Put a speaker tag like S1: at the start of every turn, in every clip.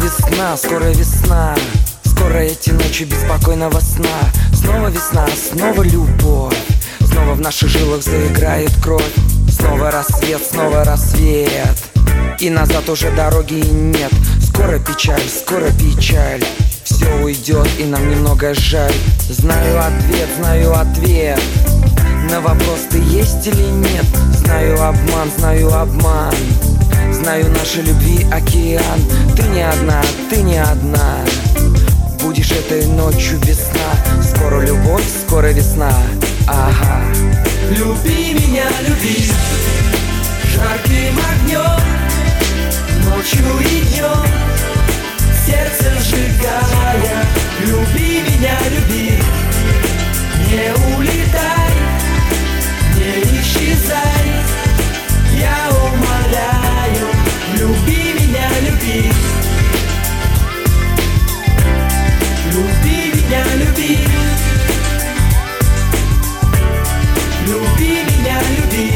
S1: весна, скоро весна. Скоро эти ночи беспокойного сна. Снова весна, снова любовь. Снова в наших жилах заиграет кровь. Снова рассвет, снова рассвет. И назад уже дороги нет. Скоро печаль, скоро печаль. Все уйдет и нам немного жаль. Знаю ответ на вопрос, ты есть или нет. Знаю обман, знаю обман. Знаю нашей любви океан. Ты не одна, ты не одна. Будешь этой ночью весна. Скоро любовь, скоро весна. Ага.
S2: Люби меня, люби жарким огнем, ночью и днем, сердце сжигая. Люби меня, люби, не улетай, не исчезай. Я умоляю, люби меня, люби. Люби меня, люби. Люби меня, люби.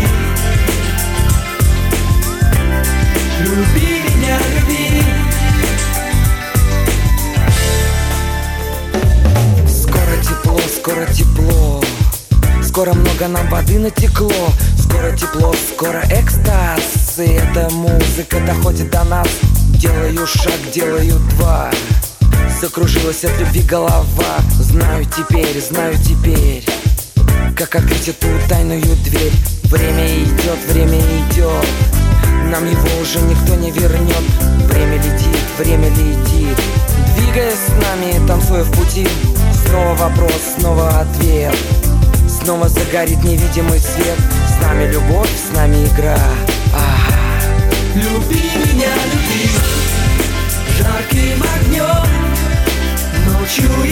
S2: Люби меня, люби.
S1: Скоро тепло, скоро тепло. Скоро много нам воды натекло. Скоро тепло, скоро экстаз. И эта музыка доходит до нас. Делаю шаг, делаю два. Закружилась от любви голова. Знаю теперь как открыть эту тайную дверь. Время идет, время идет. Нам его уже никто не вернет. Время летит. Двигаясь с нами, танцуя в пути. Снова вопрос, снова ответ. Снова загорит невидимый свет. С нами любовь, с нами игра.
S2: Люби меня, люби жарким огнем, ночью